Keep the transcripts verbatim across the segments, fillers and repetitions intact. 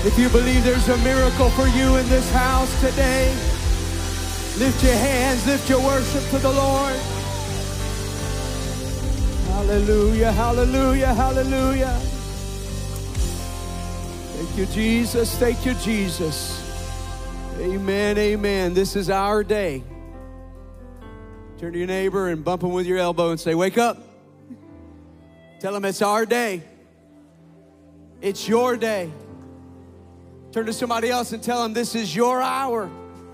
If you believe there's a miracle for you in this house today, lift your hands, lift your worship to the Lord. Hallelujah, hallelujah, hallelujah. Thank you, Jesus. Thank you, Jesus. Amen, amen. This is our day. Turn to your neighbor and bump him with your elbow and say, wake up. Tell him it's our day. It's your day. Turn to somebody else and tell them this is your hour.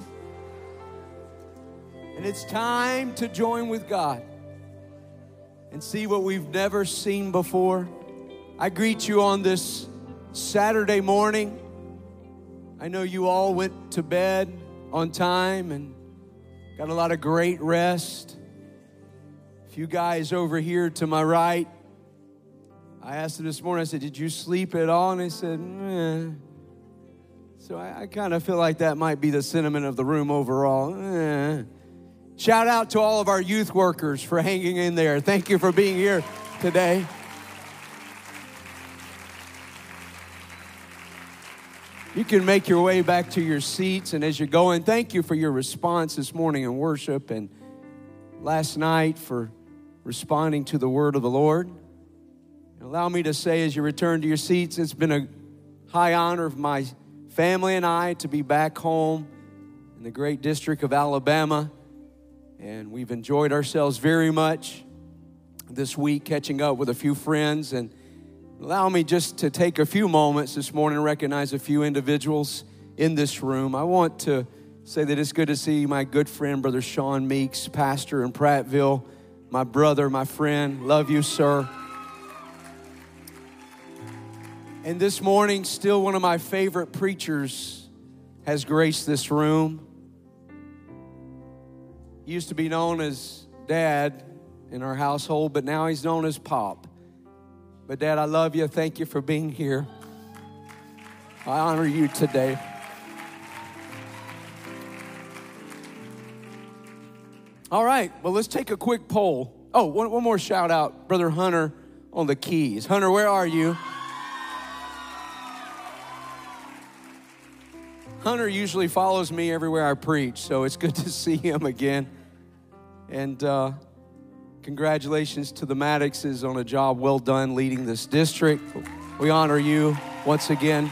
And it's time to join with God and see what we've never seen before. I greet you on this Saturday morning. I know you all went to bed on time and got a lot of great rest. A few guys over here to my right, I asked them this morning, I said, did you sleep at all? And they said, eh. So I, I kind of feel like that might be the sentiment of the room overall. Eh. Shout out to all of our youth workers for hanging in there. Thank you for being here today. You can make your way back to your seats, and as you're going, thank you for your response this morning in worship and last night for responding to the word of the Lord. And allow me to say, as you return to your seats, it's been a high honor of my family and I to be back home in the great district of Alabama, and we've enjoyed ourselves very much this week, catching up with a few friends. And allow me just to take a few moments this morning and recognize a few individuals in this room. I want to say that it's good to see my good friend, Brother Sean Meeks, pastor in Prattville, my brother, my friend. Love you, sir. And this morning, still one of my favorite preachers has graced this room. He used to be known as Dad in our household, but now he's known as Pop. But Dad, I love you. Thank you for being here. I honor you today. All right, well, let's take a quick poll. Oh, one, one more shout out, Brother Hunter on the keys. Hunter, where are you? Hunter usually follows me everywhere I preach, so it's good to see him again. And uh, congratulations to the Maddoxes on a job well done leading this district. We honor you once again.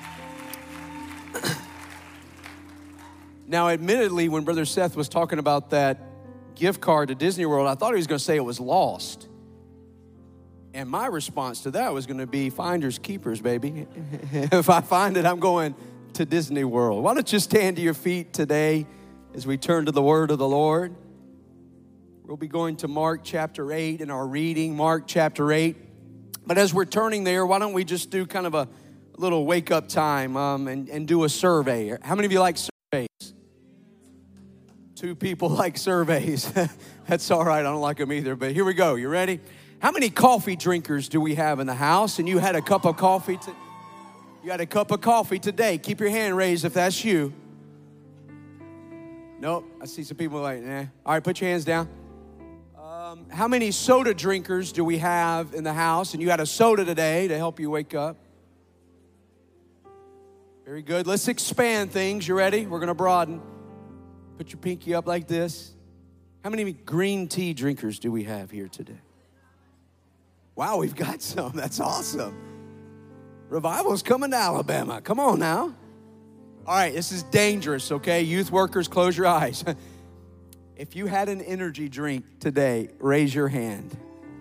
Now, admittedly, when Brother Seth was talking about that gift card to Disney World, I thought he was going to say it was lost. And my response to that was going to be finders keepers, baby. If I find it, I'm going to Disney World. Why don't you stand to your feet today as we turn to the word of the Lord? We'll be going to Mark chapter eight in our reading, Mark chapter eight. But as we're turning there, why don't we just do kind of a little wake-up time um, and, and do a survey. How many of you like surveys? Two people like surveys. That's all right. I don't like them either, but here we go. You ready? How many coffee drinkers do we have in the house? And you had a cup of coffee to, you had a cup of coffee today. Keep your hand raised if that's you. Nope. I see some people like, nah. All right, put your hands down. Um, how many soda drinkers do we have in the house? And you had a soda today to help you wake up. Very good. Let's expand things. You ready? We're going to broaden. Put your pinky up like this. How many green tea drinkers do we have here today? Wow, we've got some. That's awesome. Revival's coming to Alabama. Come on now. All right, this is dangerous, okay? Youth workers, close your eyes. If you had an energy drink today, raise your hand.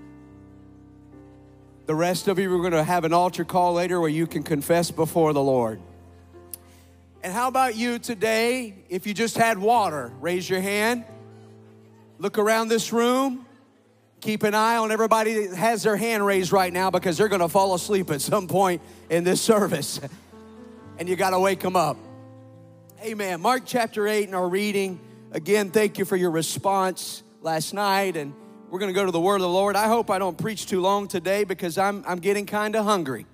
The rest of you are going to have an altar call later where you can confess before the Lord. And how about you today, if you just had water, raise your hand. Look around this room. Keep an eye on everybody that has their hand raised right now because they're going to fall asleep at some point in this service. And you got to wake them up. Amen. Mark chapter eight in our reading. Again, thank you for your response last night. And we're going to go to the word of the Lord. I hope I don't preach too long today because I'm, I'm getting kind of hungry.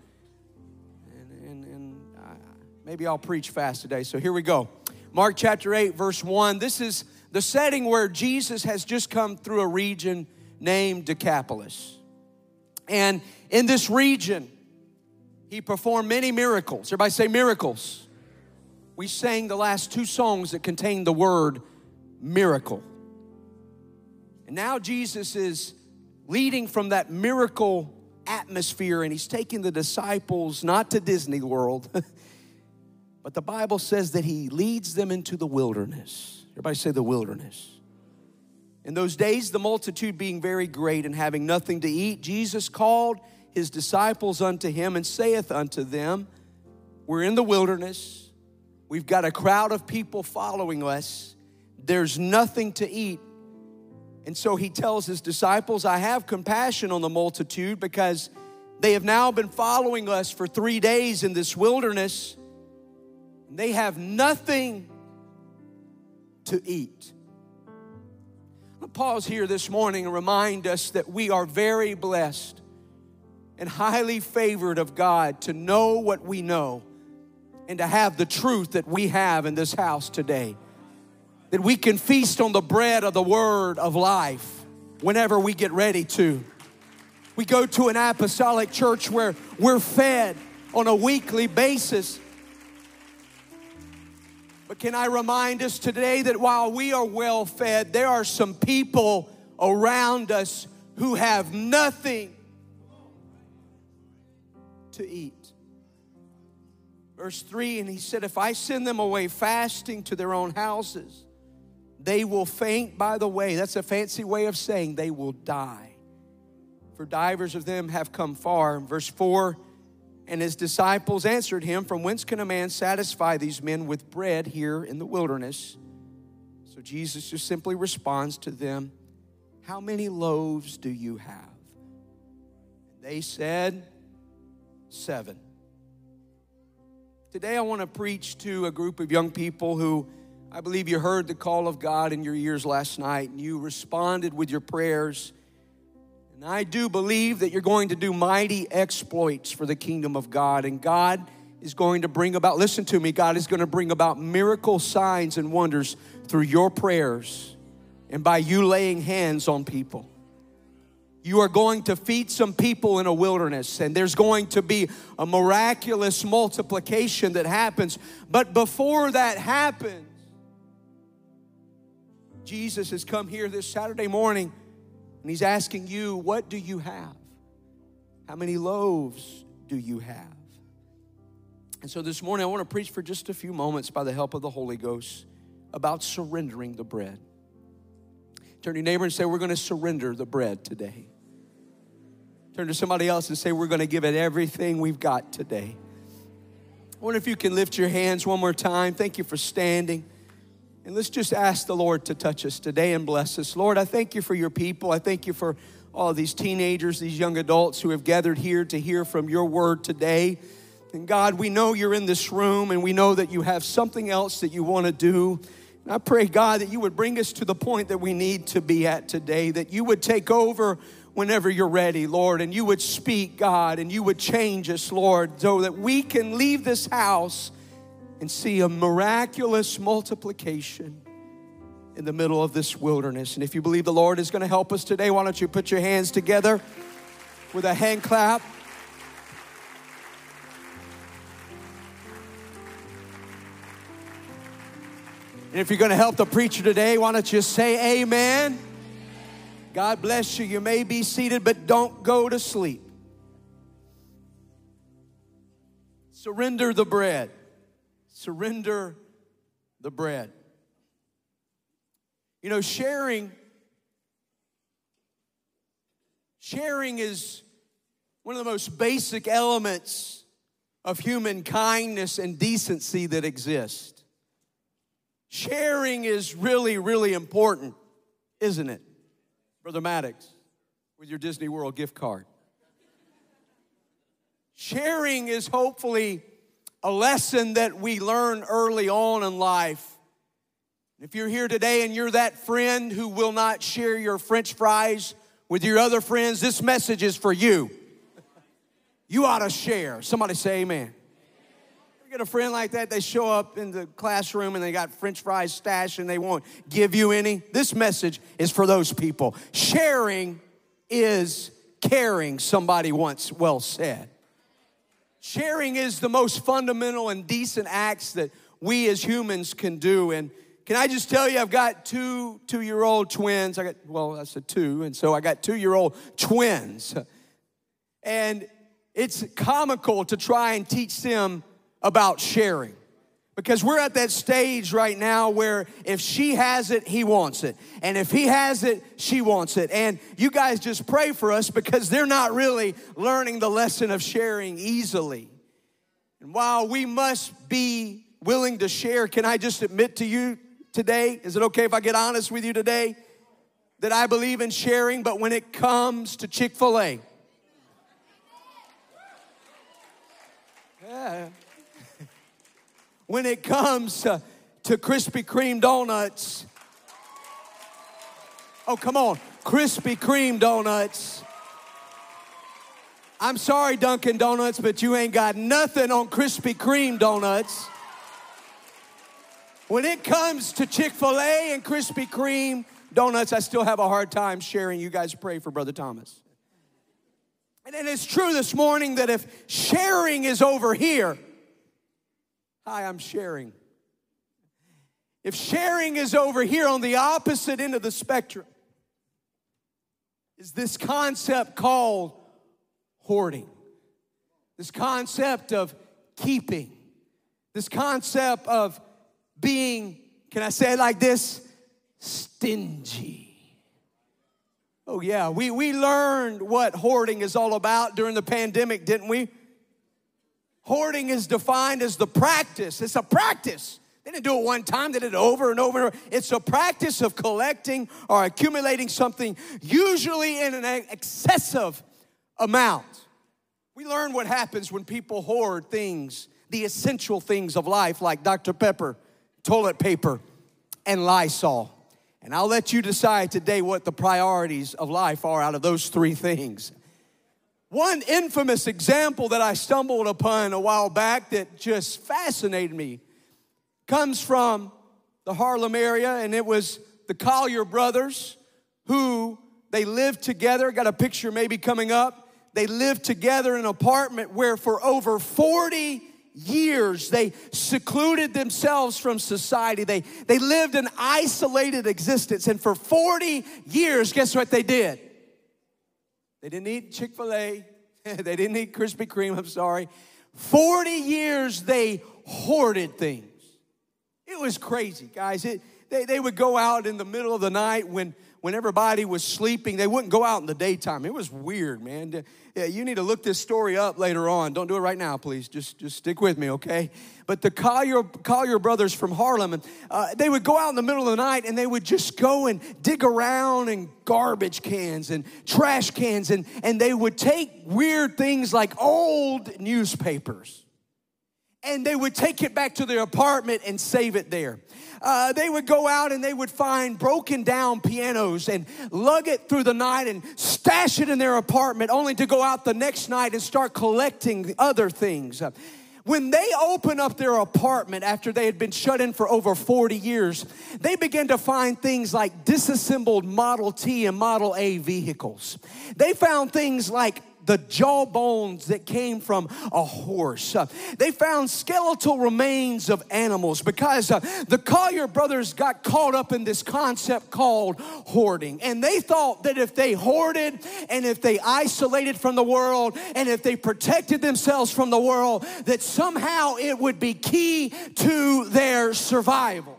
Maybe I'll preach fast today. So here we go. Mark chapter eight, verse one. This is the setting where Jesus has just come through a region named Decapolis. And in this region, He performed many miracles. Everybody say miracles. We sang the last two songs that contain the word miracle. And now Jesus is leading from that miracle atmosphere, and he's taking the disciples not to Disney World, but the Bible says that he leads them into the wilderness. Everybody say the wilderness. In those days, the multitude being very great and having nothing to eat, Jesus called his disciples unto him and saith unto them, we're in the wilderness. We've got a crowd of people following us. There's nothing to eat. And so he tells his disciples, I have compassion on the multitude because they have now been following us for three days in this wilderness. And they have nothing to eat. I'm going to pause here this morning and remind us that we are very blessed and highly favored of God to know what we know and to have the truth that we have in this house today. That we can feast on the bread of the word of life whenever we get ready to. We go to an apostolic church where we're fed on a weekly basis. But can I remind us today that while we are well fed, there are some people around us who have nothing to eat. Verse three, and he said, if I send them away fasting to their own houses, they will faint by the way. That's a fancy way of saying they will die. For divers of them have come far. Verse four, and his disciples answered him, from whence can a man satisfy these men with bread here in the wilderness? So Jesus just simply responds to them, how many loaves do you have? And they said, seven. Today I want to preach to a group of young people who I believe you heard the call of God in your ears last night and you responded with your prayers. And I do believe that you're going to do mighty exploits for the kingdom of God. And God is going to bring about, listen to me, God is going to bring about miracle signs and wonders through your prayers and by you laying hands on people. You are going to feed some people in a wilderness, and there's going to be a miraculous multiplication that happens. But before that happens, Jesus has come here this Saturday morning, and he's asking you, what do you have? How many loaves do you have? And so this morning, I want to preach for just a few moments by the help of the Holy Ghost about surrendering the bread. Turn to your neighbor and say, we're going to surrender the bread today. Turn to somebody else and say, we're going to give it everything we've got today. I wonder if you can lift your hands one more time. Thank you for standing. And let's just ask the Lord to touch us today and bless us. Lord, I thank you for your people. I thank you for all these teenagers, these young adults who have gathered here to hear from your word today. And God, we know you're in this room, and we know that you have something else that you want to do. And I pray, God, that you would bring us to the point that we need to be at today, that you would take over whenever you're ready, Lord, and you would speak, God, and you would change us, Lord, so that we can leave this house and see a miraculous multiplication in the middle of this wilderness. And if you believe the Lord is going to help us today, why don't you put your hands together with a hand clap. And if you're going to help the preacher today, why don't you say amen? God bless you. You may be seated, but don't go to sleep. Surrender the bread. Surrender the bread. You know, sharing, sharing is one of the most basic elements of human kindness and decency that exist. Sharing is really, really important, isn't it? Brother Maddox, with your Disney World gift card. Sharing is hopefully a lesson that we learn early on in life. If you're here today and you're that friend who will not share your French fries with your other friends, this message is for you. You ought to share. Somebody say amen. You get a friend like that, they show up in the classroom and they got French fries stashed and they won't give you any. This message is for those people. Sharing is caring, somebody once well said. Sharing is the most fundamental and decent acts that we as humans can do. And can I just tell you, I've got two two-year-old twins. I got, well, I said two, and so I got two-year-old twins. And it's comical to try and teach them about sharing. Because we're at that stage right now where if she has it, he wants it. And if he has it, she wants it. And you guys just pray for us because they're not really learning the lesson of sharing easily. And while we must be willing to share, can I just admit to you today, is it okay if I get honest with you today, that I believe in sharing, but when it comes to Chick-fil-A, yeah. When it comes to, to Krispy Kreme donuts, oh, come on, Krispy Kreme donuts. I'm sorry, Dunkin' Donuts, but you ain't got nothing on Krispy Kreme donuts. When it comes to Chick-fil-A and Krispy Kreme donuts, I still have a hard time sharing. You guys pray for Brother Thomas. And it is true this morning that if sharing is over here, hi, I'm sharing. If sharing is over here on the opposite end of the spectrum, is this concept called hoarding. This concept of keeping. This concept of being, can I say it like this? Stingy. Oh yeah, we, we learned what hoarding is all about during the pandemic, didn't we? Hoarding is defined as the practice. It's a practice. They didn't do it one time. They did it over and over and over. It's a practice of collecting or accumulating something, usually in an excessive amount. We learn what happens when people hoard things, the essential things of life, like Doctor Pepper, toilet paper, and Lysol. And I'll let you decide today what the priorities of life are out of those three things. One infamous example that I stumbled upon a while back that just fascinated me comes from the Harlem area, and it was the Collier brothers who, they lived together. Got a picture maybe coming up. They lived together in an apartment where for over forty years they secluded themselves from society. They, they lived an isolated existence, and for forty years, guess what they did? They didn't eat Chick-fil-A. They didn't eat Krispy Kreme, I'm sorry. forty years they hoarded things. It was crazy, guys. It, they, they would go out in the middle of the night when, when everybody was sleeping. They wouldn't go out in the daytime. It was weird, man. Yeah, you need to look this story up later on. Don't do it right now, please. Just, just stick with me, okay? But the Collier, Collier brothers from Harlem, uh, they would go out in the middle of the night and they would just go and dig around in garbage cans and trash cans, and, and they would take weird things like old newspapers. And they would take it back to their apartment and save it there. Uh, they would go out and they would find broken down pianos and lug it through the night and stash it in their apartment, only to go out the next night and start collecting other things. When they opened up their apartment after they had been shut in for over forty years, they began to find things like disassembled Model T and Model A vehicles. They found things like the jawbones that came from a horse. Uh, they found skeletal remains of animals because uh, the Collier brothers got caught up in this concept called hoarding. And they thought that if they hoarded and if they isolated from the world and if they protected themselves from the world, that somehow it would be key to their survival.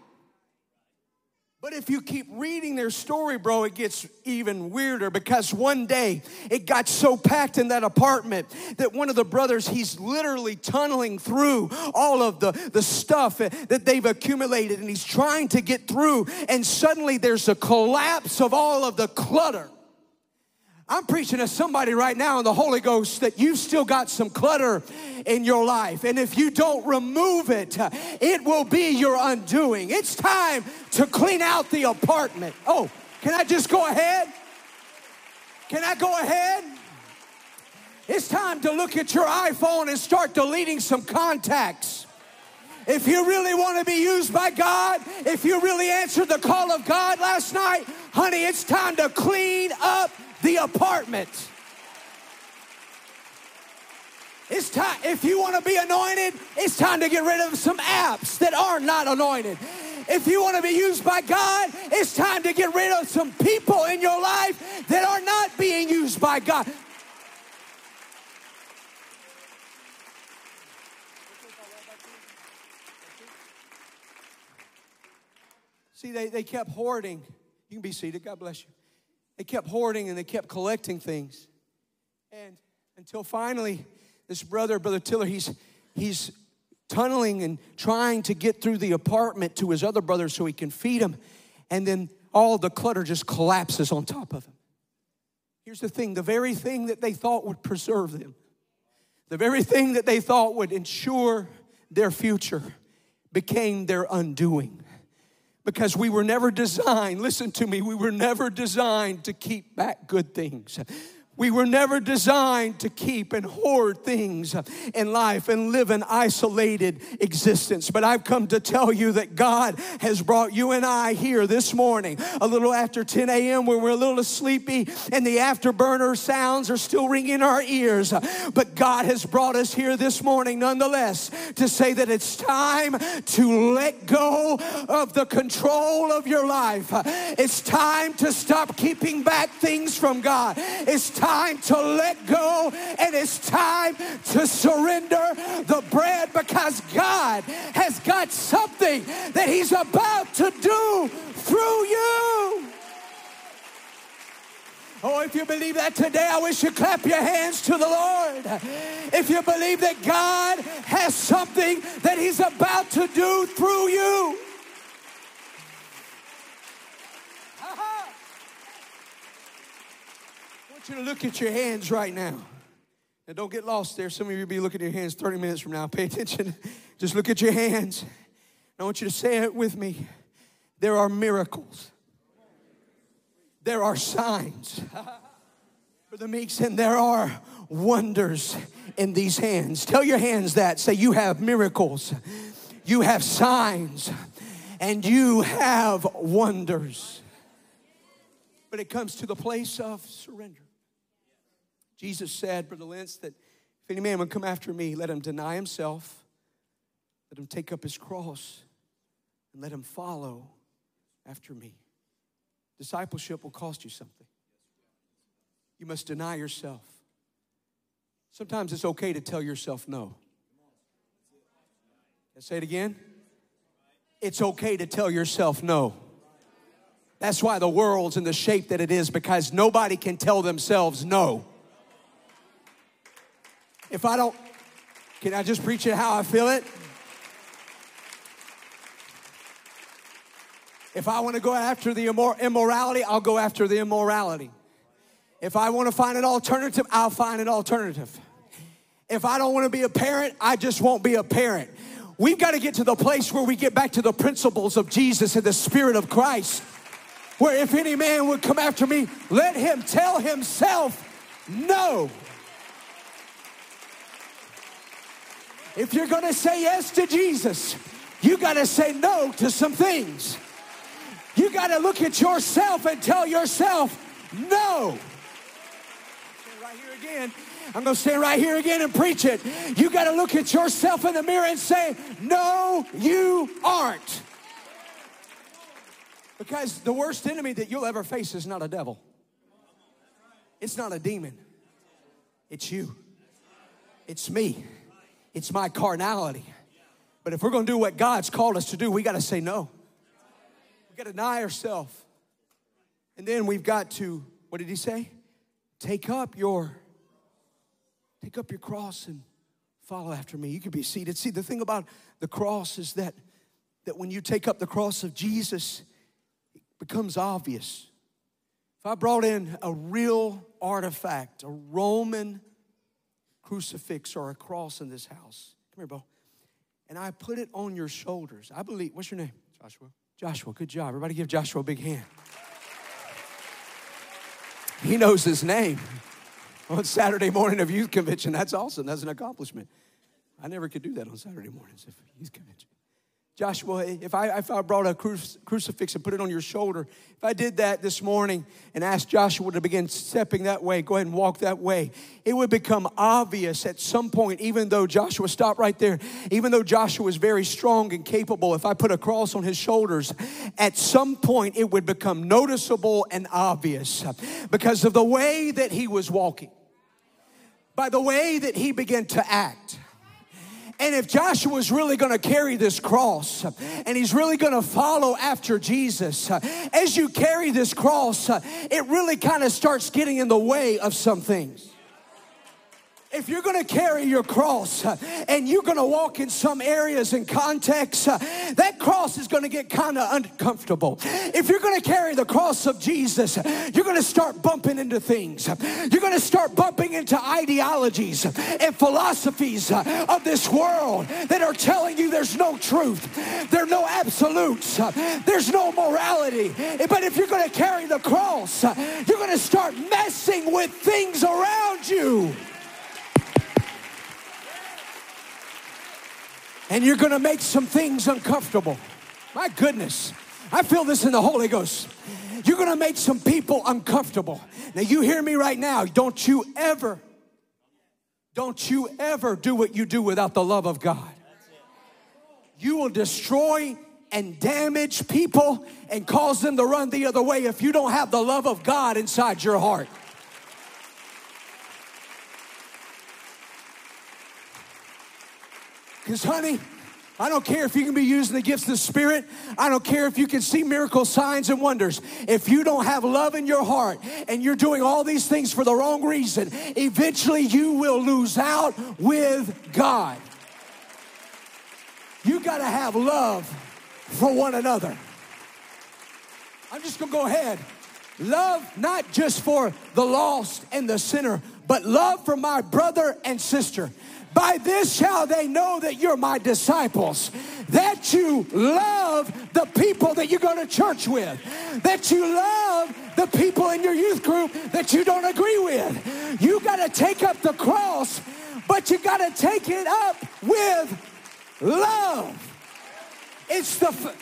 But if you keep reading their story, bro, it gets even weirder, because one day it got so packed in that apartment that one of the brothers, he's literally tunneling through all of the, the stuff that they've accumulated, and he's trying to get through, and suddenly there's a collapse of all of the clutter. I'm preaching to somebody right now in the Holy Ghost that you've still got some clutter in your life. And if you don't remove it, it will be your undoing. It's time to clean out the apartment. Oh, can I just go ahead? Can I go ahead? It's time to look at your iPhone and start deleting some contacts. If you really want to be used by God, if you really answered the call of God last night, honey, it's time to clean up the apartment. It's time, if you want to be anointed, it's time to get rid of some apps that are not anointed. If you want to be used by God, it's time to get rid of some people in your life that are not being used by God. See, they, they kept hoarding. You can be seated. God bless you. They kept hoarding and they kept collecting things. And until finally, this brother, Brother Tiller, he's, he's tunneling and trying to get through the apartment to his other brothers so he can feed them. And then all the clutter just collapses on top of him. Here's the thing. The very thing that they thought would preserve them, the very thing that they thought would ensure their future, became their undoing. Because we were never designed, listen to me, we were never designed to keep back good things. We were never designed to keep and hoard things in life and live an isolated existence. But I've come to tell you that God has brought you and I here this morning, a little after ten a.m. when we're a little sleepy and the afterburner sounds are still ringing in our ears. But God has brought us here this morning nonetheless to say that it's time to let go of the control of your life. It's time to stop keeping back things from God. It's time time to let go, and it's time to surrender the bread, because God has got something that He's about to do through you. Oh, if you believe that today, I wish you clap your hands to the Lord. If you believe that God has something that He's about to do through you. I want you to look at your hands right now. And don't get lost there. Some of you will be looking at your hands thirty minutes from now. Pay attention. Just look at your hands. I want you to say it with me. There are miracles. There are signs. Brother Meeks, and there are wonders in these hands. Tell your hands that. Say, you have miracles. You have signs. And you have wonders. But it comes to the place of surrender. Jesus said, Brother Lentz, that if any man would come after me, let him deny himself, let him take up his cross, and let him follow after me. Discipleship will cost you something. You must deny yourself. Sometimes it's okay to tell yourself no. Can I say it again? It's okay to tell yourself no. That's why the world's in the shape that it is, because nobody can tell themselves no. If I don't, can I just preach it how I feel it? If I want to go after the immor- immorality, I'll go after the immorality. If I want to find an alternative, I'll find an alternative. If I don't want to be a parent, I just won't be a parent. We've got to get to the place where we get back to the principles of Jesus and the Spirit of Christ. Where if any man would come after me, let him tell himself no. If you're going to say yes to Jesus, you got to say no to some things. You got to look at yourself and tell yourself no. Right here again. I'm going to stay right here again and preach it. You got to look at yourself in the mirror and say, no, you aren't. Because the worst enemy that you'll ever face is not a devil. It's not a demon. It's you. It's me. It's my carnality. But if we're going to do what God's called us to do, we got to say no. We got to deny ourselves. And then we've got to, what did he say? Take up your, take up your cross and follow after me. You can be seated. See, the thing about the cross is that, that when you take up the cross of Jesus, it becomes obvious. If I brought in a real artifact, a Roman crucifix or a cross in this house, come here, Bo, and I put it on your shoulders, I believe, what's your name? Joshua. Joshua, good job. Everybody give Joshua a big hand. He knows his name. On Saturday morning of youth convention, that's awesome. That's an accomplishment. I never could do that on Saturday mornings of youth convention. Joshua, if I, if I brought a cruci- crucifix and put it on your shoulder, if I did that this morning and asked Joshua to begin stepping that way, go ahead and walk that way, it would become obvious at some point, even though Joshua stopped right there, even though Joshua was very strong and capable, if I put a cross on his shoulders, at some point it would become noticeable and obvious because of the way that he was walking, by the way that he began to act. And if Joshua is really going to carry this cross and he's really going to follow after Jesus, as you carry this cross, it really kind of starts getting in the way of some things. If you're going to carry your cross and you're going to walk in some areas and contexts, that cross is going to get kind of uncomfortable. If you're going to carry the cross of Jesus, you're going to start bumping into things. You're going to start bumping into ideologies and philosophies of this world that are telling you there's no truth, there are no absolutes, there's no morality. But if you're going to carry the cross, you're going to start messing with things around you. And you're going to make some things uncomfortable. My goodness. I feel this in the Holy Ghost. You're going to make some people uncomfortable. Now you hear me right now. Don't you ever, don't you ever do what you do without the love of God. You will destroy and damage people and cause them to run the other way if you don't have the love of God inside your heart. Because, honey, I don't care if you can be using the gifts of the Spirit. I don't care if you can see miracle signs and wonders. If you don't have love in your heart and you're doing all these things for the wrong reason, eventually you will lose out with God. You got to have love for one another. I'm just going to go ahead. Love not just for the lost and the sinner, but love for my brother and sister. By this shall they know that you're my disciples, that you love the people that you go to church with, that you love the people in your youth group that you don't agree with. You got to take up the cross, but you got to take it up with love. It's the... F-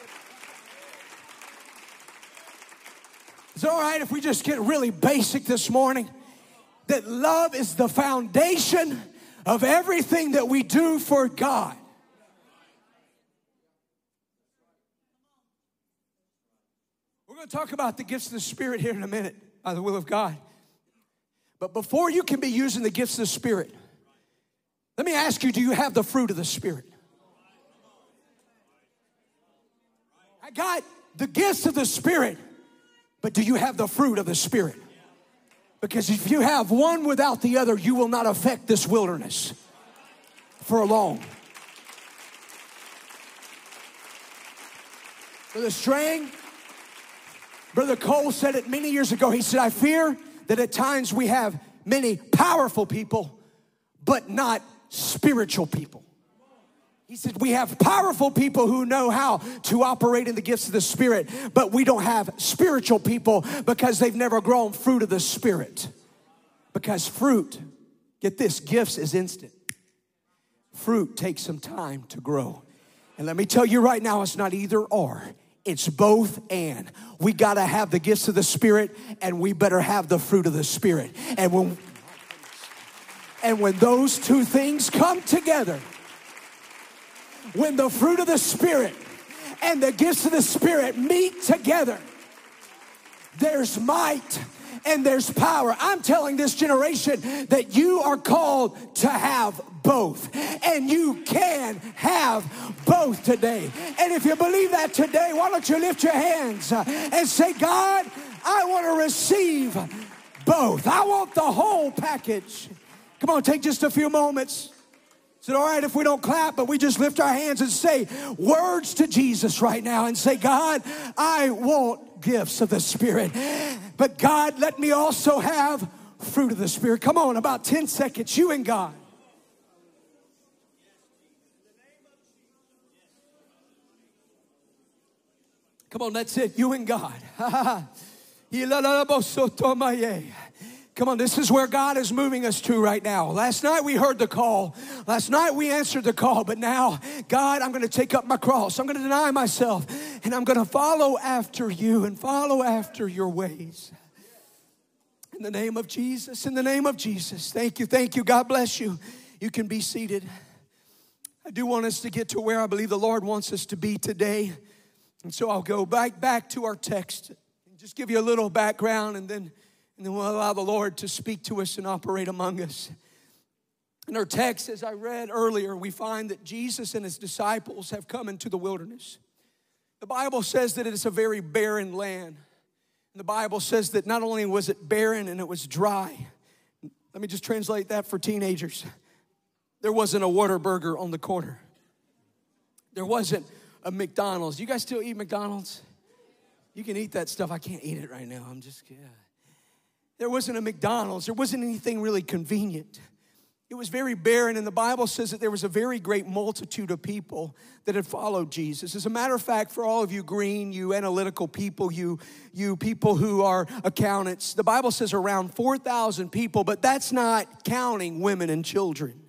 Is it all right if we just get really basic this morning? That love is the foundation of everything that we do for God. We're going to talk about the gifts of the Spirit here in a minute, by the will of God. But before you can be using the gifts of the Spirit, let me ask you, do you have the fruit of the Spirit? I got the gifts of the Spirit, but do you have the fruit of the Spirit? Because if you have one without the other, you will not affect this wilderness for long. Brother Strang, Brother Cole said it many years ago. He said, I fear that at times we have many powerful people, but not spiritual people. He said, we have powerful people who know how to operate in the gifts of the Spirit, but we don't have spiritual people because they've never grown fruit of the Spirit. Because fruit, get this, gifts is instant. Fruit takes some time to grow. And let me tell you right now, it's not either or. It's both and. We got to have the gifts of the Spirit, and we better have the fruit of the Spirit. And when, and when those two things come together, when the fruit of the Spirit and the gifts of the Spirit meet together, there's might and there's power. I'm telling this generation that you are called to have both. And you can have both today. And if you believe that today, why don't you lift your hands and say, God, I want to receive both. I want the whole package. Come on, take just a few moments. Is it all right if we don't clap, but we just lift our hands and say words to Jesus right now and say, God, I want gifts of the Spirit. But God, let me also have fruit of the Spirit. Come on, about ten seconds, you and God. Come on, that's it, you and God. Come Come on, this is where God is moving us to right now. Last night we heard the call. Last night we answered the call. But now, God, I'm going to take up my cross. I'm going to deny myself. And I'm going to follow after you and follow after your ways. In the name of Jesus, in the name of Jesus. Thank you, thank you. God bless you. You can be seated. I do want us to get to where I believe the Lord wants us to be today. And so I'll go back, back to our text and just give you a little background, and then And then we'll allow the Lord to speak to us and operate among us. In our text, as I read earlier, we find that Jesus and his disciples have come into the wilderness. The Bible says that it is a very barren land. And the Bible says that not only was it barren and it was dry. Let me just translate that for teenagers. There wasn't a Whataburger on the corner. There wasn't a McDonald's. You guys still eat McDonald's? You can eat that stuff. I can't eat it right now. I'm just, yeah. There wasn't a McDonald's. There wasn't anything really convenient. It was very barren, and the Bible says that there was a very great multitude of people that had followed Jesus. As a matter of fact, for all of you green, you analytical people, you, you people who are accountants, the Bible says around four thousand people, but that's not counting women and children.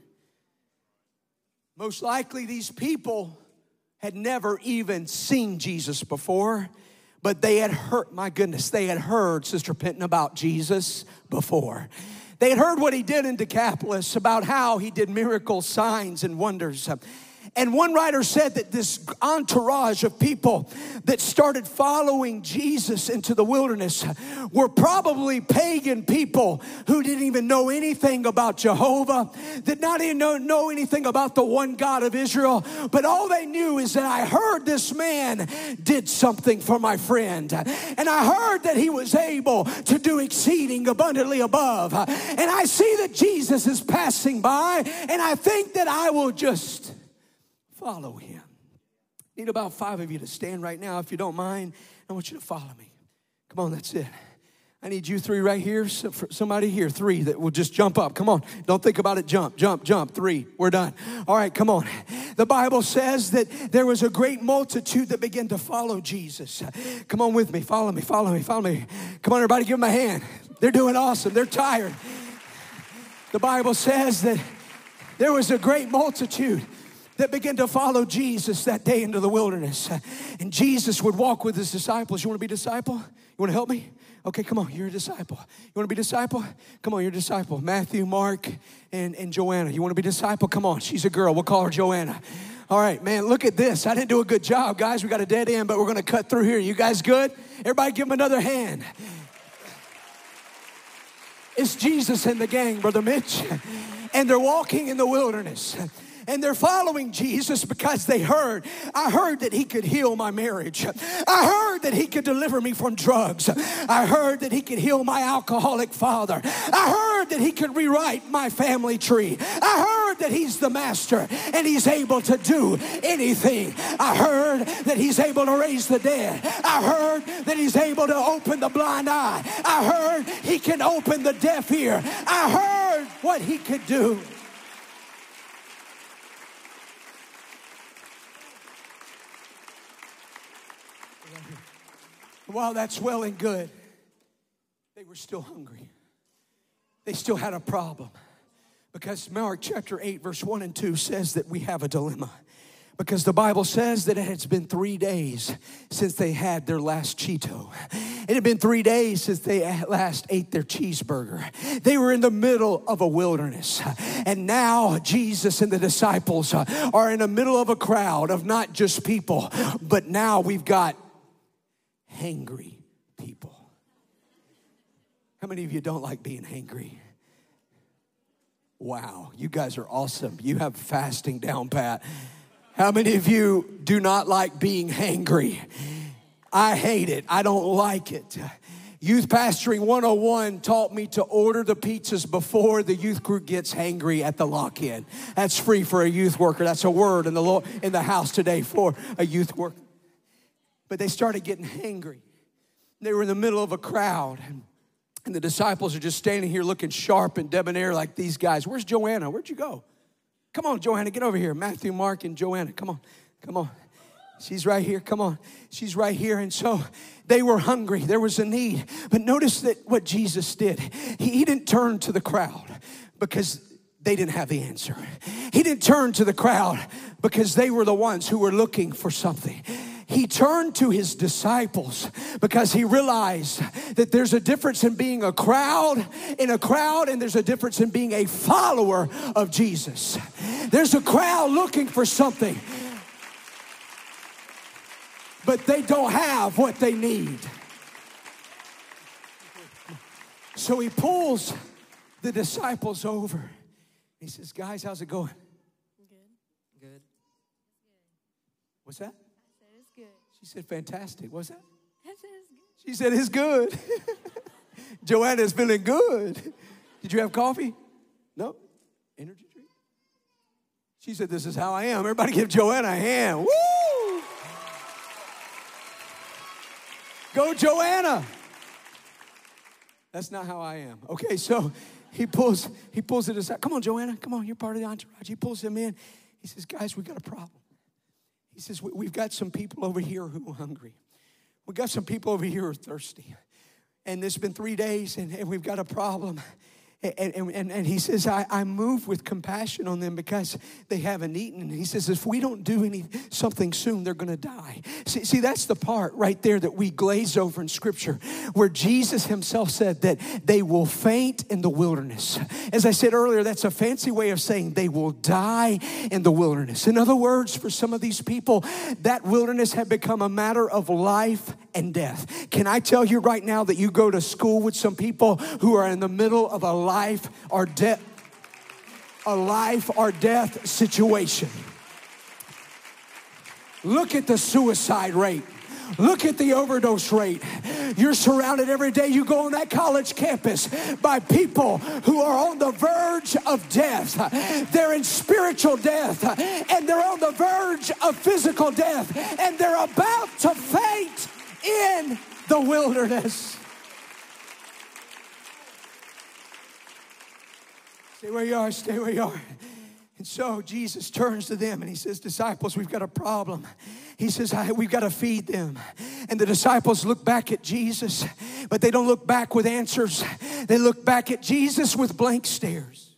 Most likely these people had never even seen Jesus before. But they had heard, my goodness, they had heard, Sister Penton, about Jesus before. They had heard what he did in Decapolis, about how he did miracles, signs, and wonders. And one writer said that this entourage of people that started following Jesus into the wilderness were probably pagan people who didn't even know anything about Jehovah, did not even know, know anything about the one God of Israel. But all they knew is that I heard this man did something for my friend. And I heard that he was able to do exceeding abundantly above. And I see that Jesus is passing by, and I think that I will just follow him. I need about five of you to stand right now, if you don't mind. I want you to follow me. Come on, that's it. I need you three right here. Somebody here, three that will just jump up. Come on. Don't think about it. Jump, jump, jump. Three. We're done. All right, come on. The Bible says that there was a great multitude that began to follow Jesus. Come on with me. Follow me, follow me, follow me. Come on, everybody, give them a hand. They're doing awesome. They're tired. The Bible says that there was a great multitude that began to follow Jesus that day into the wilderness. And Jesus would walk with his disciples. You want to be a disciple? You want to help me? Okay, come on, you're a disciple. You want to be a disciple? Come on, you're a disciple. Matthew, Mark, and, and Joanna. You want to be a disciple? Come on, she's a girl. We'll call her Joanna. All right, man, look at this. I didn't do a good job, guys. We got a dead end, but we're going to cut through here. You guys good? Everybody give them another hand. It's Jesus and the gang, Brother Mitch. And they're walking in the wilderness. And they're following Jesus because they heard, I heard that he could heal my marriage. I heard that he could deliver me from drugs. I heard that he could heal my alcoholic father. I heard that he could rewrite my family tree. I heard that he's the master and he's able to do anything. I heard that he's able to raise the dead. I heard that he's able to open the blind eye. I heard he can open the deaf ear. I heard what he could do. While that's well and good, they were still hungry. They still had a problem. Because Mark chapter eight, verse one and two says that we have a dilemma. Because the Bible says that it has been three days since they had their last Cheeto. It had been three days since they last ate their cheeseburger. They were in the middle of a wilderness. And now Jesus and the disciples are in the middle of a crowd of not just people, but now we've got hangry people. How many of you don't like being hangry? Wow, you guys are awesome. You have fasting down pat. How many of you do not like being hangry? I hate it. I don't like it. Youth Pastoring one oh one taught me to order the pizzas before the youth group gets hangry at the lock-in. That's free for a youth worker. That's a word in the in the house today for a youth worker. But they started getting hangry. They were in the middle of a crowd. And, and the disciples are just standing here looking sharp and debonair like these guys. Where's Joanna? Where'd you go? Come on, Joanna, get over here. Matthew, Mark, and Joanna. Come on. Come on. She's right here. Come on. She's right here. And so they were hungry. There was a need. But notice that what Jesus did. He, he didn't turn to the crowd because they didn't have the answer. He didn't turn to the crowd because they were the ones who were looking for something. He turned to his disciples because he realized that there's a difference in being a crowd in a crowd and there's a difference in being a follower of Jesus. There's a crowd looking for something, but they don't have what they need. So he pulls the disciples over. He says, guys, how's it going? Good. Good. What's that? I said it's good. She said, fantastic. What's that? I said it's good. She said, it's good. Joanna's feeling good. Did you have coffee? No? Energy drink? She said, this is how I am. Everybody give Joanna a hand. Woo! Go, Joanna. That's not how I am. Okay, so he pulls, he pulls it aside. Come on, Joanna. Come on, you're part of the entourage. He pulls them in. He says, guys, we got a problem. He says, we've got some people over here who are hungry. We've got some people over here who are thirsty. And it's been three days, and, and we've got a problem. And, and, and he says, I, I move with compassion on them because they haven't eaten. And he says, if we don't do any something soon, they're going to die. See, see, that's the part right there that we glaze over in Scripture, where Jesus himself said that they will faint in the wilderness. As I said earlier, that's a fancy way of saying they will die in the wilderness. In other words, for some of these people, that wilderness had become a matter of life and death. Can I tell you right now that you go to school with some people who are in the middle of a life or death, a life or death situation. Look at the suicide rate. Look at the overdose rate. You're surrounded every day you go on that college campus by people who are on the verge of death. They're in spiritual death, and they're on the verge of physical death, and they're about to faint in the wilderness. Stay where you are, stay where you are. And so Jesus turns to them and he says, disciples, we've got a problem. He says, we've got to feed them. And the disciples look back at Jesus, but they don't look back with answers. They look back at Jesus with blank stares.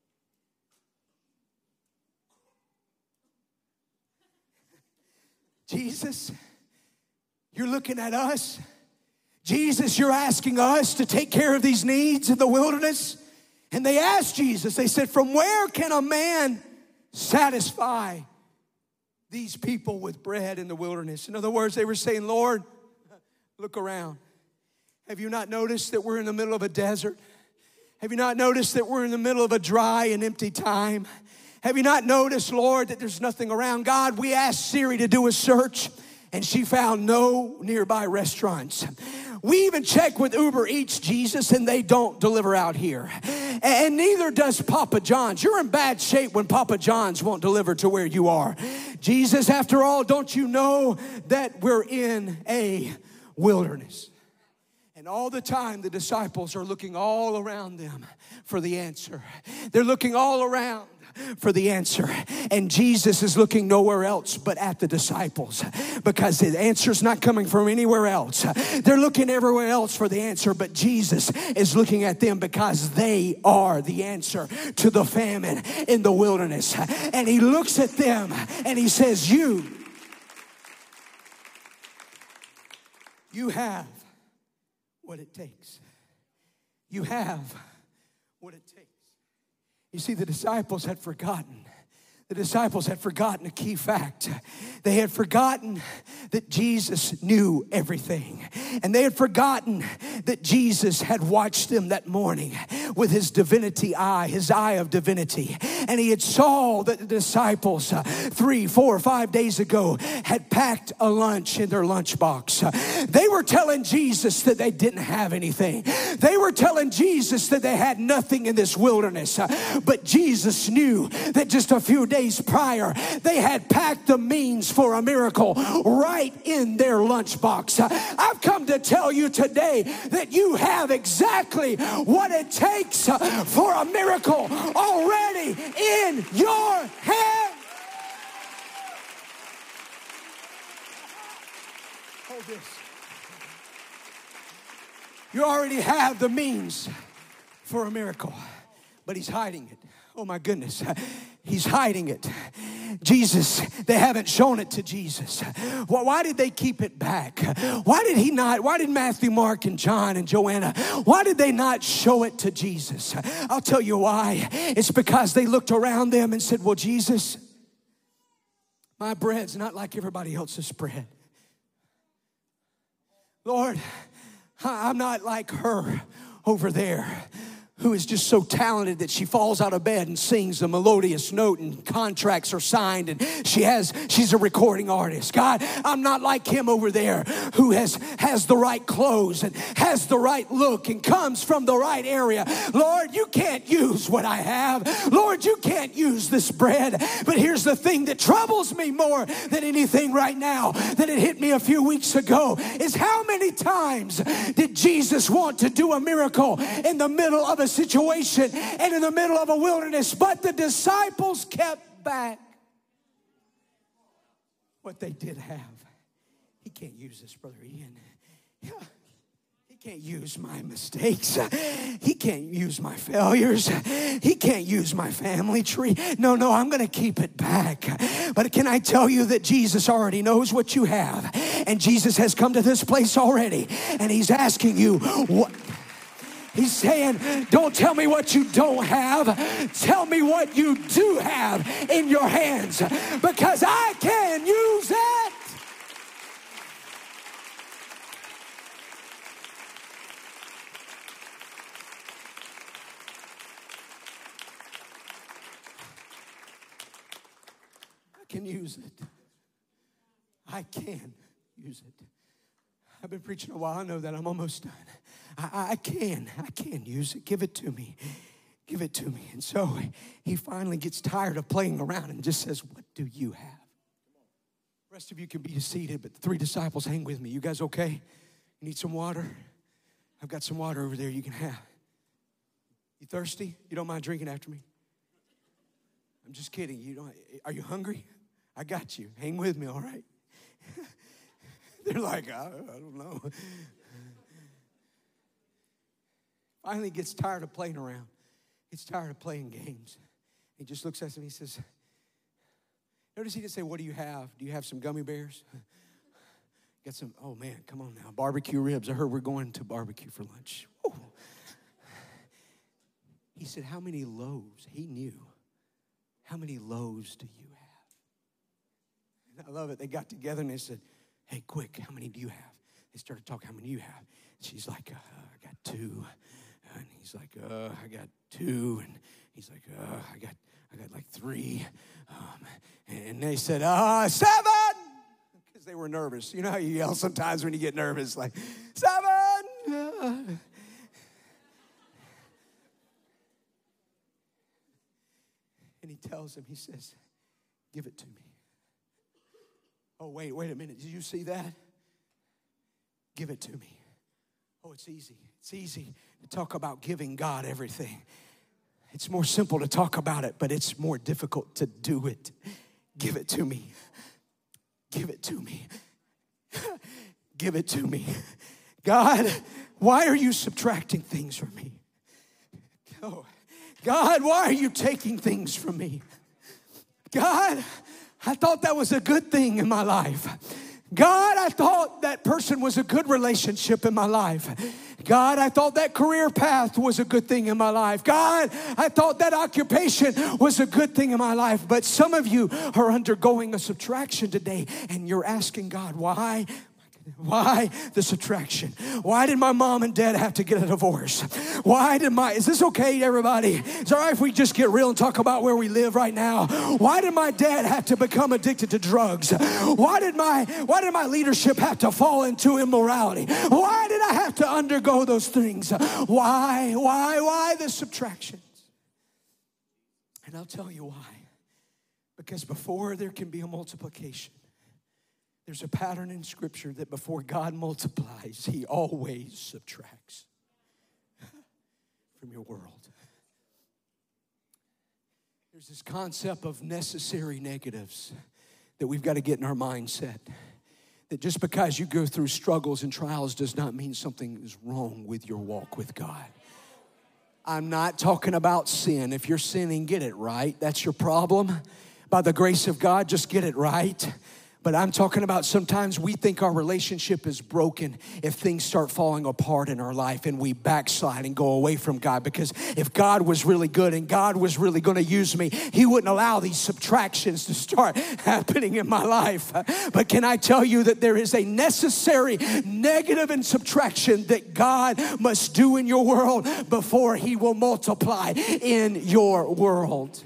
Jesus, you're looking at us. Jesus, you're asking us to take care of these needs in the wilderness. And they asked Jesus, they said, from where can a man satisfy these people with bread in the wilderness? In other words, they were saying, Lord, look around. Have you not noticed that we're in the middle of a desert? Have you not noticed that we're in the middle of a dry and empty time? Have you not noticed, Lord, that there's nothing around? God, we asked Siri to do a search, and she found no nearby restaurants. We even check with Uber Eats, Jesus, and they don't deliver out here. And neither does Papa John's. You're in bad shape when Papa John's won't deliver to where you are. Jesus, after all, don't you know that we're in a wilderness? And all the time, the disciples are looking all around them for the answer. They're looking all around for the answer. And Jesus is looking nowhere else but at the disciples, because the answer's not coming from anywhere else. They're looking everywhere else for the answer, but Jesus is looking at them because they are the answer to the famine in the wilderness. And he looks at them and he says, you, you have what it takes. You have what it takes. You see, the disciples had forgotten. The disciples had forgotten a key fact. They had forgotten that Jesus knew everything. And they had forgotten that Jesus had watched them that morning with his divinity eye, his eye of divinity. And he had saw that the disciples uh, three, four, five days ago had packed a lunch in their lunchbox. Uh, they were telling Jesus that they didn't have anything. They were telling Jesus that they had nothing in this wilderness. Uh, but Jesus knew that just a few days prior, they had packed the means for a miracle right in their lunchbox. I've come to tell you today that you have exactly what it takes for a miracle already in your hand. Hold this. You already have the means for a miracle, but he's hiding it. Oh my goodness. He's hiding it. Jesus, they haven't shown it to Jesus. Well, why did they keep it back? Why did he not? Why did Matthew, Mark, and John, and Joanna, why did they not show it to Jesus? I'll tell you why. It's because they looked around them and said, well, Jesus, my bread's not like everybody else's bread. Lord, I'm not like her over there, who is just so talented that she falls out of bed and sings a melodious note and contracts are signed and she has she's a recording artist. God, I'm not like him over there who has has the right clothes and has the right look and comes from the right area. Lord, you can't use what I have. Lord, you can't use this bread. But here's the thing that troubles me more than anything right now, that it hit me a few weeks ago, is how many times did Jesus want to do a miracle in the middle of a situation and in the middle of a wilderness, but the disciples kept back what they did have. He can't use this, Brother Ian. Yeah. He can't use my mistakes. He can't use my failures. He can't use my family tree. No, no, I'm going to keep it back. But can I tell you that Jesus already knows what you have, and Jesus has come to this place already, and he's asking you, what? He's saying, don't tell me what you don't have. Tell me what you do have in your hands, because I can use it. I can use it. I can use it. I've been preaching a while. I know that. I'm almost done. I, I can. I can use it. Give it to me. Give it to me. And so he finally gets tired of playing around and just says, what do you have? The rest of you can be seated, but the three disciples, hang with me. You guys okay? You need some water? I've got some water over there you can have. You thirsty? You don't mind drinking after me? I'm just kidding. You don't. Are you hungry? I got you. Hang with me, all right? They're like, I, I don't know. Finally gets tired of playing around. Gets tired of playing games. He just looks at him. He says, notice he didn't say, what do you have? Do you have some gummy bears? Got some, oh man, come on now. Barbecue ribs. I heard we're going to barbecue for lunch. Woo. He said, how many loaves? He knew. How many loaves do you have? And I love it. They got together and they said, hey, quick, how many do you have? They started talking, how many do you have? And she's like, uh, I got two. And he's like, uh, I got two. And he's like, uh, I got I got like three. Um, and they said, uh, seven. Because they were nervous. You know how you yell sometimes when you get nervous, like, seven. Uh. And he tells him, he says, give it to me. Oh, wait, wait a minute. Did you see that? Give it to me. Oh, it's easy. It's easy to talk about giving God everything. It's more simple to talk about it, but it's more difficult to do it. Give it to me. Give it to me. Give it to me. God, why are you subtracting things from me? Oh, God, why are you taking things from me? God, I thought that was a good thing in my life. God, I thought that person was a good relationship in my life. God, I thought that career path was a good thing in my life. God, I thought that occupation was a good thing in my life. But some of you are undergoing a subtraction today, and you're asking God, why? Why the subtraction? Why did my mom and dad have to get a divorce? Why did my, is this okay, everybody? Is it all right if we just get real and talk about where we live right now? Why did my dad have to become addicted to drugs? Why did my, why did my leadership have to fall into immorality? Why did I have to undergo those things? Why, why, why the subtractions? And I'll tell you why. Because before there can be a multiplication, there's a pattern in Scripture that before God multiplies, He always subtracts from your world. There's this concept of necessary negatives that we've got to get in our mindset. that just because you go through struggles and trials does not mean something is wrong with your walk with God. I'm not talking about sin. If you're sinning, get it right. That's your problem. By the grace of God, just get it right. But I'm talking about sometimes we think our relationship is broken if things start falling apart in our life and we backslide and go away from God. Because if God was really good and God was really going to use me, He wouldn't allow these subtractions to start happening in my life. But can I tell you that there is a necessary negative and subtraction that God must do in your world before He will multiply in your world?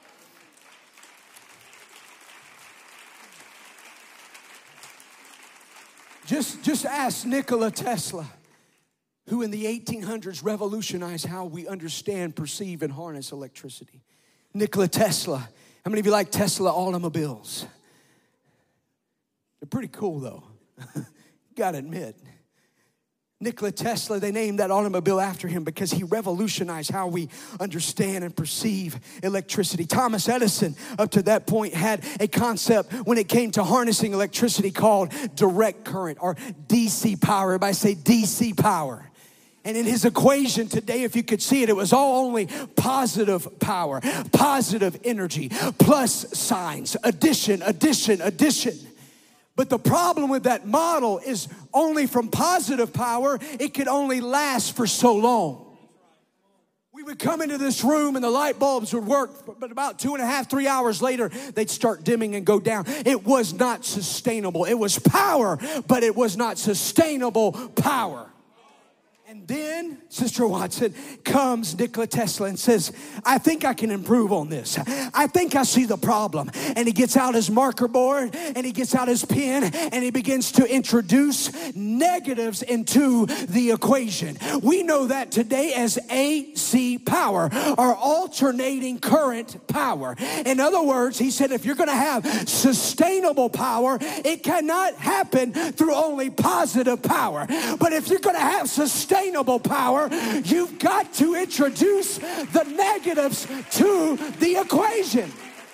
Just, just ask Nikola Tesla, who in the eighteen hundreds revolutionized how we understand, perceive, and harness electricity. Nikola Tesla. How many of you like Tesla automobiles? They're pretty cool, though. Gotta admit. Nikola Tesla, they named that automobile after him because he revolutionized how we understand and perceive electricity. Thomas Edison, up to that point, had a concept when it came to harnessing electricity called direct current or D C power. Everybody say D C power. And in his equation today, if you could see it, it was all only positive power, positive energy, plus signs, addition, addition, addition. But the problem with that model is only from positive power, it could only last for so long. We would come into this room and the light bulbs would work, but about two and a half, three hours later, they'd start dimming and go down. It was not sustainable. It was power, but it was not sustainable power. And then, Sister Watson, comes Nikola Tesla and says, I think I can improve on this. I think I see the problem. And he gets out his marker board and he gets out his pen and he begins to introduce negatives into the equation. We know that today as A C power, or alternating current power. In other words, he said, if you're going to have sustainable power, it cannot happen through only positive power. But if you're going to have sustainable power, you've got to introduce the negatives to the equation.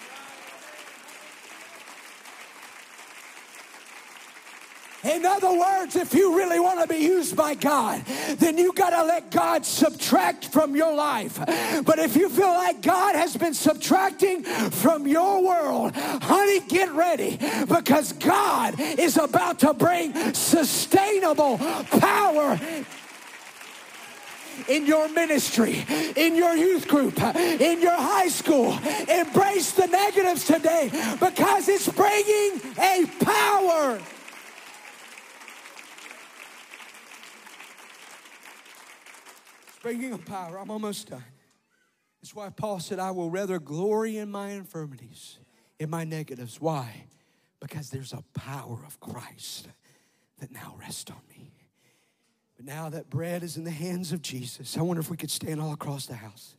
In other words, if you really want to be used by God, then you got to let God subtract from your life. But if you feel like God has been subtracting from your world, honey, get ready, because God is about to bring sustainable power in your ministry, in your youth group, in your high school. Embrace the negatives today because it's bringing a power. It's bringing a power. I'm almost done. That's why Paul said, I will rather glory in my infirmities, in my negatives. Why? Because there's a power of Christ that now rests on me. But now that bread is in the hands of Jesus, I wonder if we could stand all across the house.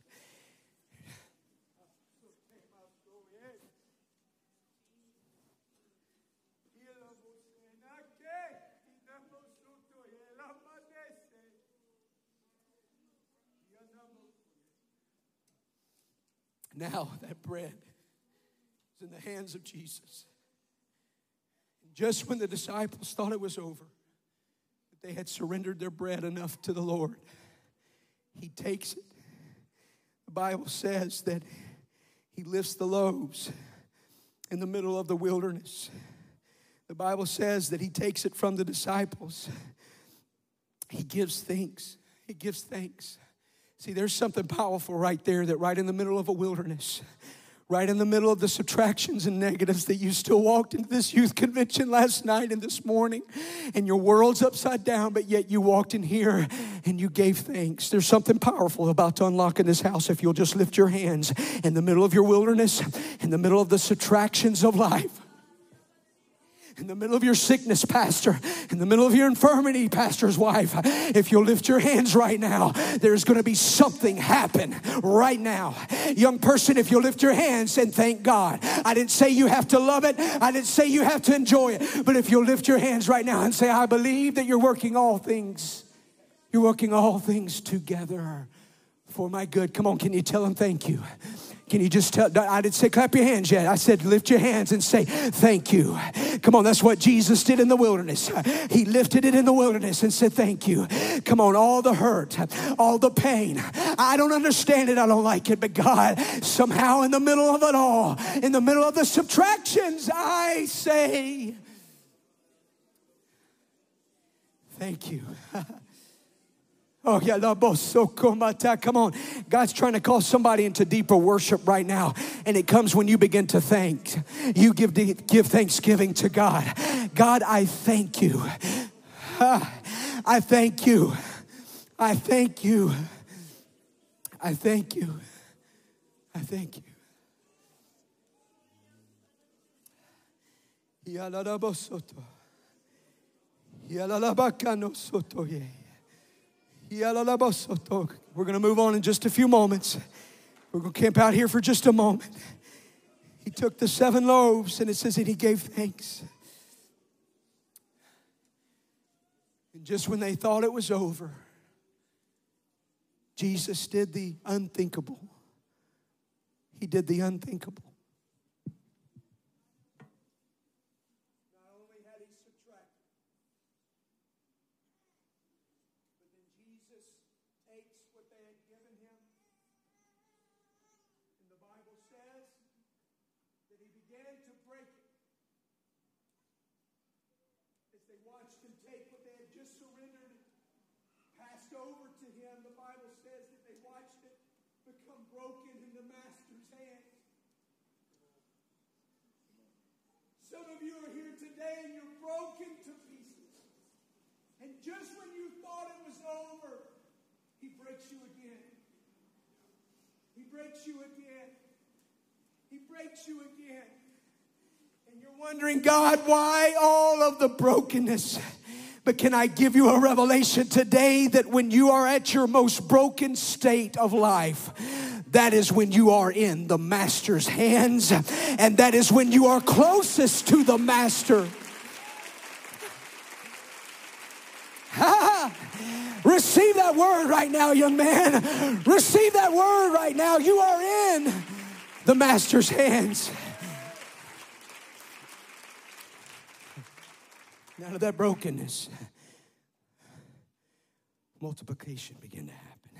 Now that bread is in the hands of Jesus. And just when the disciples thought it was over, they had surrendered their bread enough to the Lord, He takes it. The Bible says that He lifts the loaves in the middle of the wilderness. The Bible says that He takes it from the disciples. He gives thanks. He gives thanks. See, there's something powerful right there, that right in the middle of a wilderness, right in the middle of the subtractions and negatives, that you still walked into this youth convention last night and this morning, and your world's upside down, but yet you walked in here and you gave thanks. There's something powerful about to unlock in this house if you'll just lift your hands in the middle of your wilderness, in the middle of the subtractions of life. In the middle of your sickness, pastor, in the middle of your infirmity, pastor's wife, if you'll lift your hands right now, there's going to be something happen right now. Young person, if you'll lift your hands and thank God. I didn't say you have to love it. I didn't say you have to enjoy it. But if you'll lift your hands right now and say, I believe that you're working all things. You're working all things together for my good. Come on, can you tell him thank you? Can you just tell, I didn't say clap your hands yet. I said lift your hands and say thank you. Come on, that's what Jesus did in the wilderness. He lifted it in the wilderness and said thank you. Come on, all the hurt, all the pain. I don't understand it, I don't like it, but God, somehow in the middle of it all, in the middle of the subtractions, I say thank you. Oh, yeah, come on. God's trying to call somebody into deeper worship right now. And it comes when you begin to thank. You give, give thanksgiving to God. God, I thank you. I thank you. I thank you. I thank you. I thank you. We're going to move on in just a few moments. We're going to camp out here for just a moment. He took the seven loaves, and it says that he gave thanks. And just when they thought it was over, Jesus did the unthinkable. He did the unthinkable. Over to him, the Bible says that they watched it become broken in the master's hands. Some of you are here today and you're broken to pieces. And just when you thought it was over, he breaks you again. He breaks you again. He breaks you again. And you're wondering, God, why all of the brokenness? But can I give you a revelation today that when you are at your most broken state of life, that is when you are in the master's hands, and that is when you are closest to the master. Receive that word right now, young man. Receive that word right now. You are in the master's hands. Out of that brokenness, multiplication began to happen.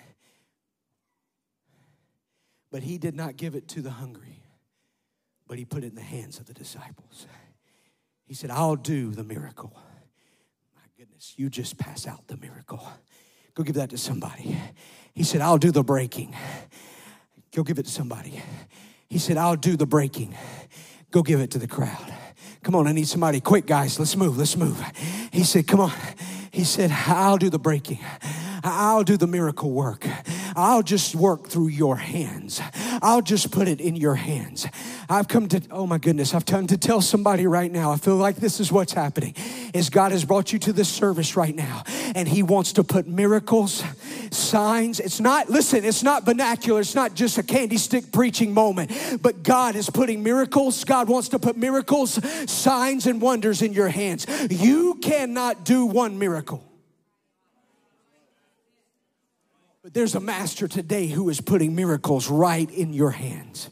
But he did not give it to the hungry, but he put it in the hands of the disciples. He said, I'll do the miracle. My goodness, you just pass out the miracle. Go give that to somebody. He said, I'll do the breaking. Go give it to somebody. He said, I'll do the breaking. Go give it to the crowd. Come on, I need somebody. Quick, guys, let's move, let's move. He said, come on. He said, I'll do the breaking. I'll do the miracle work. I'll just work through your hands. I'll just put it in your hands. I've come to, oh my goodness, I've come to tell somebody right now, I feel like this is what's happening, is God has brought you to this service right now, and he wants to put miracles, signs. It's not, listen, it's not vernacular. It's not just a candy stick preaching moment, but God is putting miracles. God wants to put miracles, signs, and wonders in your hands. You cannot do one miracle. But there's a master today who is putting miracles right in your hands.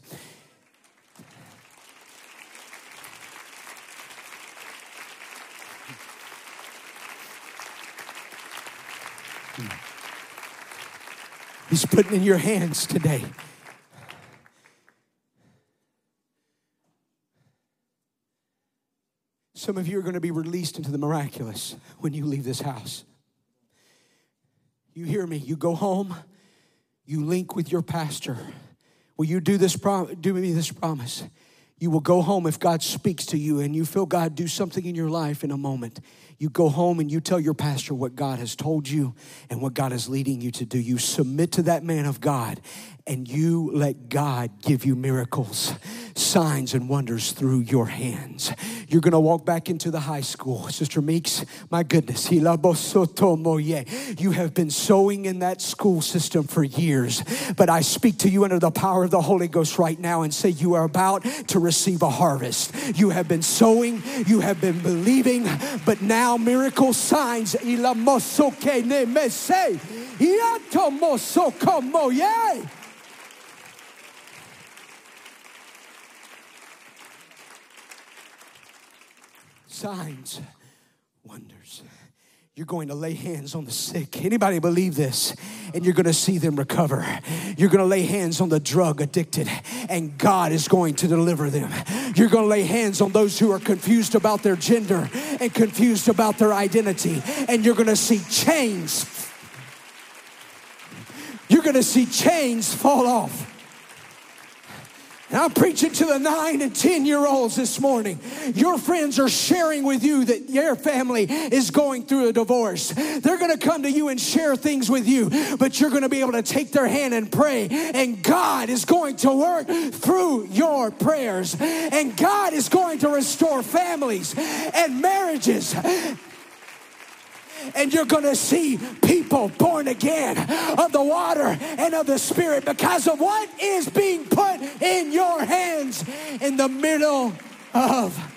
He's putting in your hands today. Some of you are going to be released into the miraculous when you leave this house. You hear me? You go home, you link with your pastor. Will you do this? Prom- do me this promise? You will go home if God speaks to you and you feel God do something in your life in a moment. You go home and you tell your pastor what God has told you and what God is leading you to do. You submit to that man of God and you let God give you miracles, signs, and wonders through your hands. You're going to walk back into the high school. Sister Meeks, my goodness, you have been sowing in that school system for years, but I speak to you under the power of the Holy Ghost right now and say you are about to receive a harvest. You have been sowing, you have been believing, but now miracles, signs, Yatomo so como, yay. Signs, wonders. You're going to lay hands on the sick. Anybody believe this? And you're going to see them recover. You're going to lay hands on the drug addicted, and God is going to deliver them. You're going to lay hands on those who are confused about their gender and confused about their identity, and you're going to see chains. You're going to see chains fall off. And I'm preaching to the nine and ten year olds this morning. Your friends are sharing with you that your family is going through a divorce. They're going to come to you and share things with you, but you're going to be able to take their hand and pray, and God is going to work through your prayers, and God is going to restore families and marriages. And you're going to see people born again of the water and of the Spirit because of what is being put in your hands in the middle of,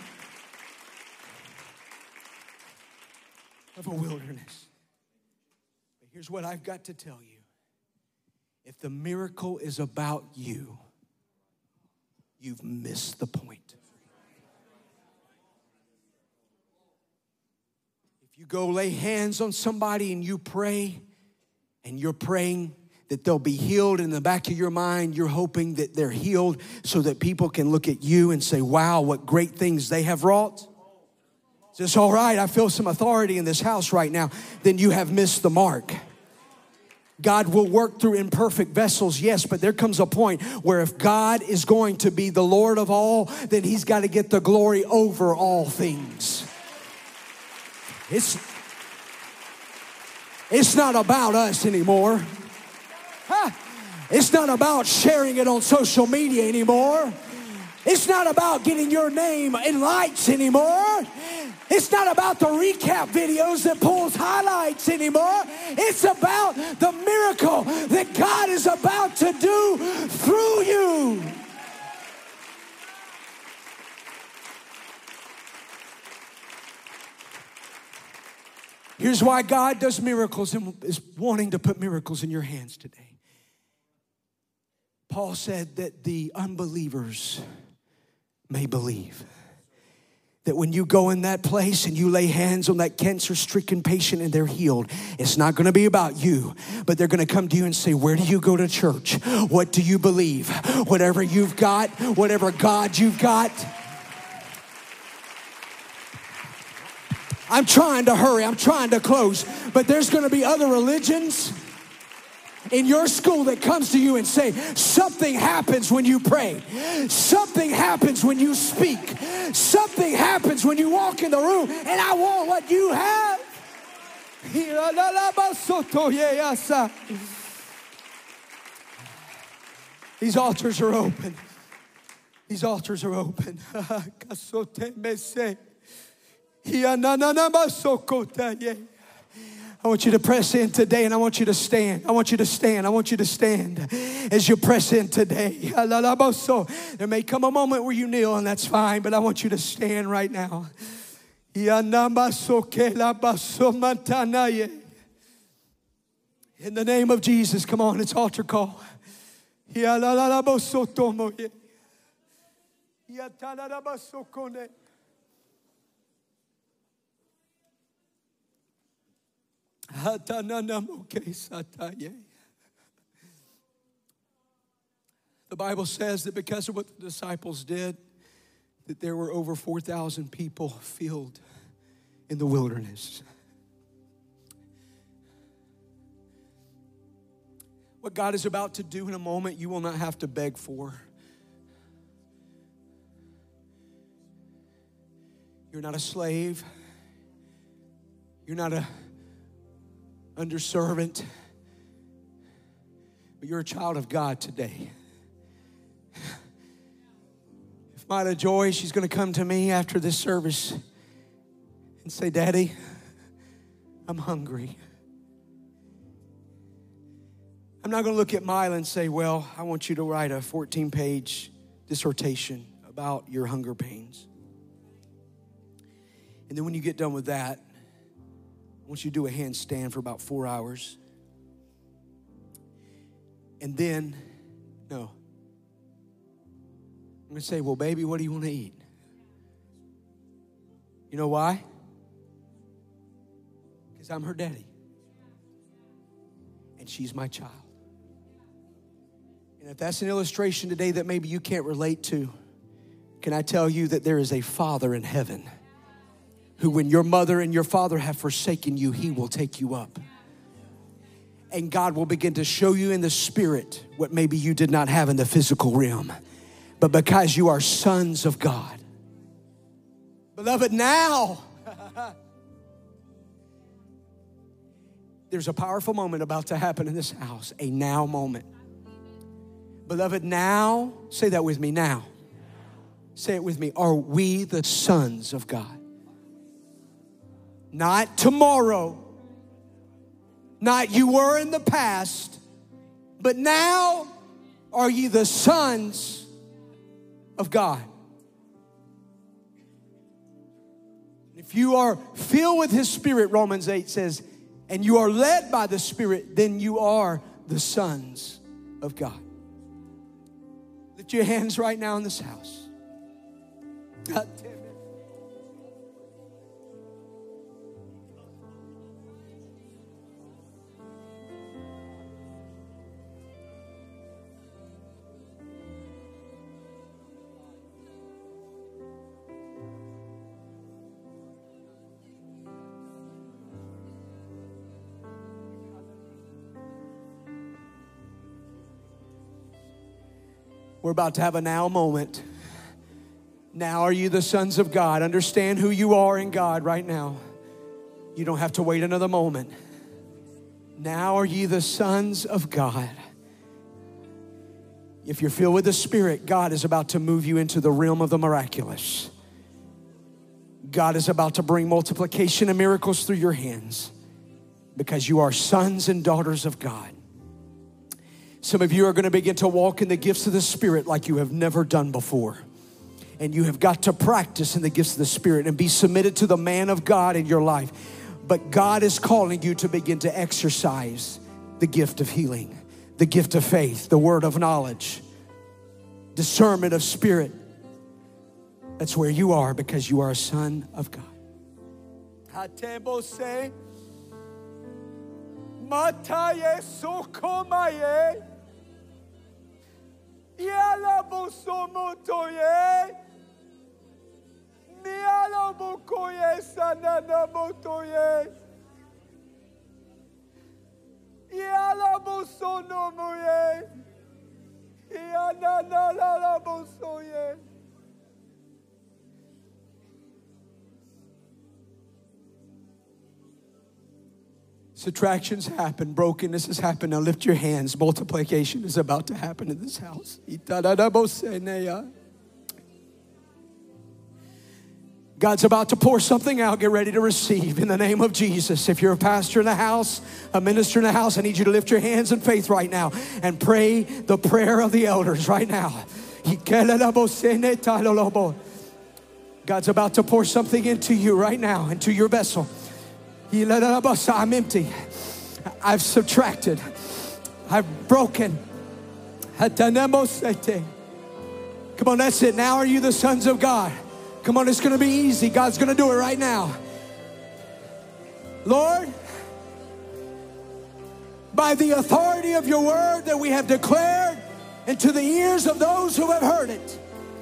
of a wilderness. But here's what I've got to tell you. If the miracle is about you, you've missed the point. You go lay hands on somebody and you pray, and you're praying that they'll be healed. In the back of your mind, you're hoping that they're healed so that people can look at you and say, wow, what great things they have wrought. Is this all right? I feel some authority in this house right now. Then you have missed the mark. God will work through imperfect vessels, yes, but there comes a point where if God is going to be the Lord of all, then he's got to get the glory over all things. It's, it's not about us anymore. Huh? It's not about sharing it on social media anymore. It's not about getting your name in lights anymore. It's not about the recap videos that pulls highlights anymore. It's about the miracle that God is about to do through you. Here's why God does miracles and is wanting to put miracles in your hands today. Paul said that the unbelievers may believe. That when you go in that place and you lay hands on that cancer-stricken patient and they're healed, it's not going to be about you, but they're going to come to you and say, where do you go to church? What do you believe? Whatever you've got, whatever God you've got. I'm trying to hurry. I'm trying to close. But there's going to be other religions in your school that comes to you and say, something happens when you pray. Something happens when you speak. Something happens when you walk in the room, and I want what you have. These altars are open. These altars are open. I want you to press in today, and I want you to stand. I want you to stand. I want you to stand as you press in today. There may come a moment where you kneel, and that's fine, but I want you to stand right now. In the name of Jesus, come on, it's altar call. The Bible says that because of what the disciples did, that there were over four thousand people filled in the wilderness. What God is about to do in a moment, you will not have to beg for. You're not a slave. You're not a underservant. But you're a child of God today. If Mila Joy, she's going to come to me after this service and say, Daddy, I'm hungry. I'm not going to look at Mila and say, well, I want you to write a fourteen page dissertation about your hunger pains. And then when you get done with that, I want you to do a handstand for about four hours. And then, no. I'm going to say, well, baby, what do you want to eat? You know why? Because I'm her daddy. And she's my child. And if that's an illustration today that maybe you can't relate to, can I tell you that there is a Father in heaven who, when your mother and your father have forsaken you, He will take you up. And God will begin to show you in the spirit what maybe you did not have in the physical realm. But because you are sons of God. Beloved, now, there's a powerful moment about to happen in this house. A now moment. Beloved, now, say that with me, now. Say it with me. Are we the sons of God? Not tomorrow. Not you were in the past. But now are ye the sons of God. If you are filled with His Spirit, Romans eight says, and you are led by the Spirit, then you are the sons of God. Lift your hands right now in this house. God damn it. We're about to have a now moment. Now are you the sons of God? Understand who you are in God right now. You don't have to wait another moment. Now are ye the sons of God. If you're filled with the Spirit, God is about to move you into the realm of the miraculous. God is about to bring multiplication and miracles through your hands because you are sons and daughters of God. Some of you are going to begin to walk in the gifts of the Spirit like you have never done before. And you have got to practice in the gifts of the Spirit and be submitted to the man of God in your life. But God is calling you to begin to exercise the gift of healing, the gift of faith, the word of knowledge, discernment of spirit. That's where you are because you are a son of God. Hatebose, mataye sokomaye, yalabosomotoye, mialabokoye sananamotoye, yalabosonomoye, yananalabosoye. Subtractions happen. Brokenness has happened. Now lift your hands. Multiplication is about to happen in this house. God's about to pour something out. Get ready to receive in the name of Jesus. If you're a pastor in the house, a minister in the house, I need you to lift your hands in faith right now and pray the prayer of the elders right now. God's about to pour something into you right now, into your vessel. I'm empty. I've subtracted. I've broken. Come on, that's it. Now are you the sons of God? Come on, it's going to be easy. God's going to do it right now. Lord, by the authority of your word that we have declared into the ears of those who have heard it,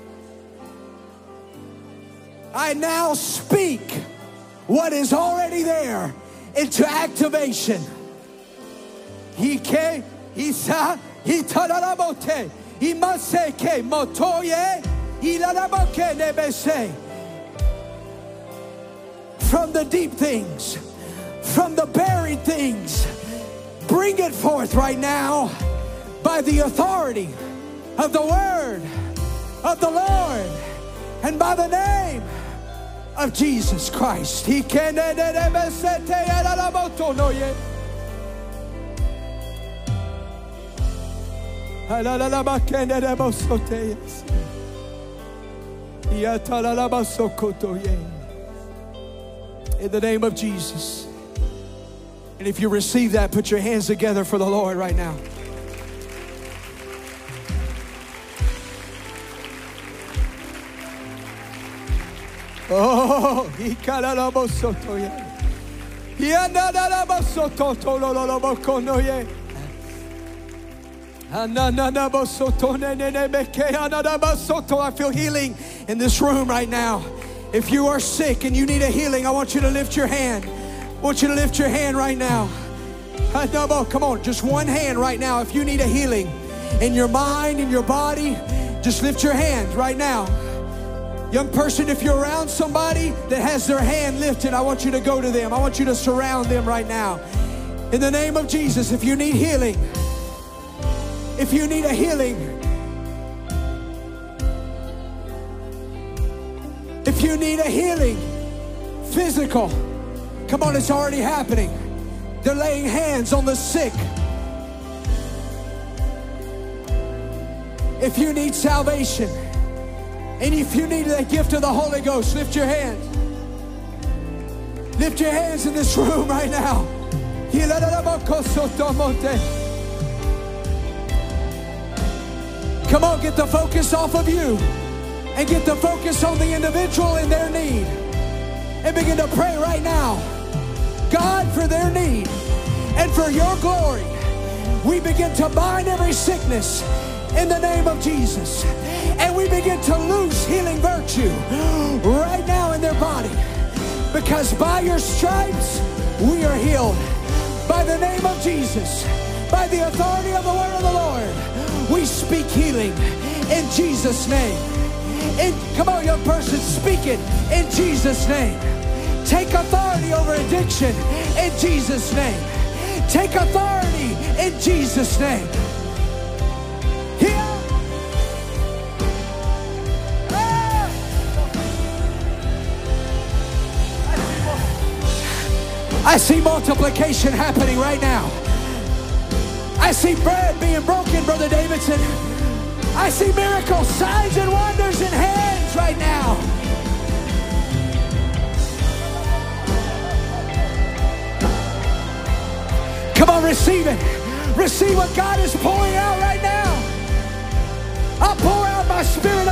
I now speak what is already there into activation. He came, he saw, he tadarabote, he maseke motoye, he laraboke nebese. From the deep things, from the buried things, bring it forth right now by the authority of the word of the Lord and by the name of Jesus Christ. He can in the name of Jesus. And if you receive that, put your hands together for the Lord right now. Oh, ikararabosotoye. Yanarabasototololobokonoye. I feel healing in this room right now. If you are sick and you need a healing, I want you to lift your hand. I want you to lift your hand right now. Come on, just one hand right now. If you need a healing in your mind, in your body, just lift your hand right now. Young person, if you're around somebody that has their hand lifted, I want you to go to them. I want you to surround them right now. In the name of Jesus, if you need healing, if you need a healing, if you need a healing, physical, come on, it's already happening. They're laying hands on the sick. If you need salvation, and if you need the gift of the Holy Ghost, lift your hands. Lift your hands in this room right now. Come on, get the focus off of you and get the focus on the individual and their need. And begin to pray right now. God, for their need and for your glory, we begin to bind every sickness in the name of Jesus. And we begin to loose healing virtue right now in their body. Because by your stripes, we are healed. By the name of Jesus, by the authority of the word of the Lord, we speak healing in Jesus' name. In, come on, young person, speak it in Jesus' name. Take authority over addiction in Jesus' name. Take authority in Jesus' name. Here. Ah. I see multiplication happening right now. I see bread being broken, Brother Davidson. I see miracles, signs, and wonders in hands right now. Come on, receive it. Receive what God is pouring out right now. I'll pour out my spirit